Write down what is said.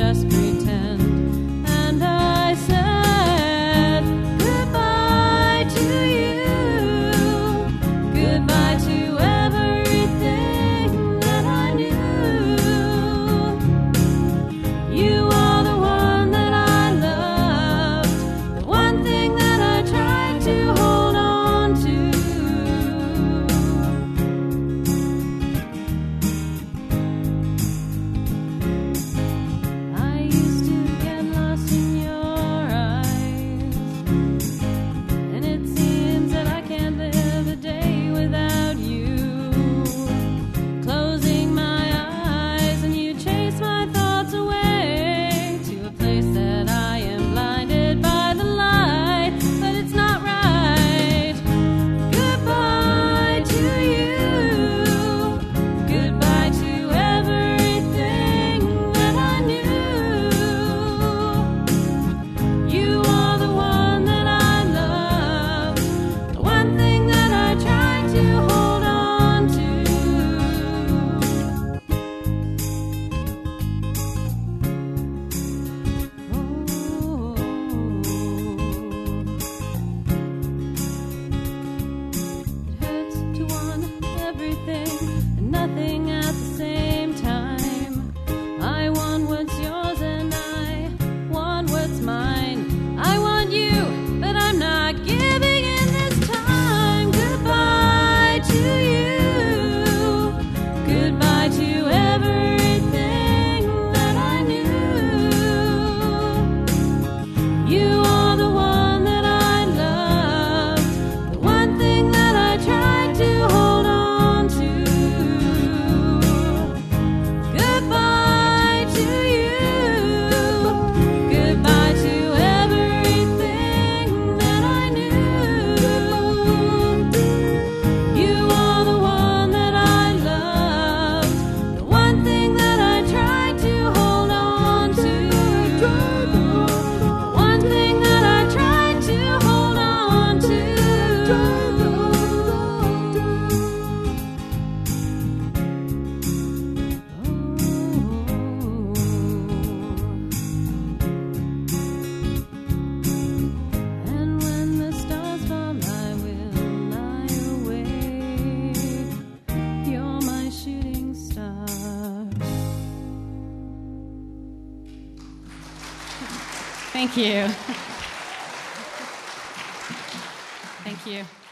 just pretend. And I said goodbye to you, goodbye to everything that I knew. You are the one that I loved, the one thing that I tried to hold on to. I used to get lost in your eyes, and it seems that I can't live a day without you. Closing my eyes and you chase my thoughts away to a place that I am blinded by the light, but it's not right. Goodbye to you, goodbye to everything that I knew. You are the one that I loved, the one thing that I tried to hold on to. It hurts to want everything and nothing at the same time. I want what's yours and I want what's mine. I want you, but I'm not giving in this time. Goodbye to you, goodbye to everything that I knew. You are the one that I loved, the one thing that I tried to hold on to. Goodbye to you, goodbye to everything that I knew. You are the one that I loved, the one thing that I tried to hold on to. One thing that I tried to hold on to. And when the stars fall, I will lie awake. You're my shooting star. Thank you. Thank you.